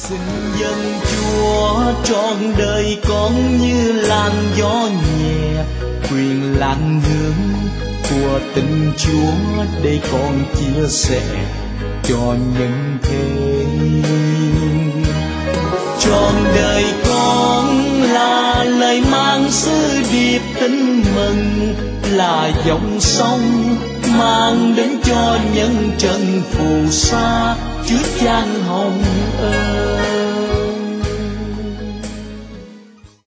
Xin dân Chúa trọn đời con như làn gió nhẹ, quyền lặng hương của tình Chúa để con chia sẻ cho nhân thế. Trọn đời con là lời mang sứ điệp tin mừng, là dòng sông mang đến cho nhân trần phù sa Chúa Chan Hồng ơi.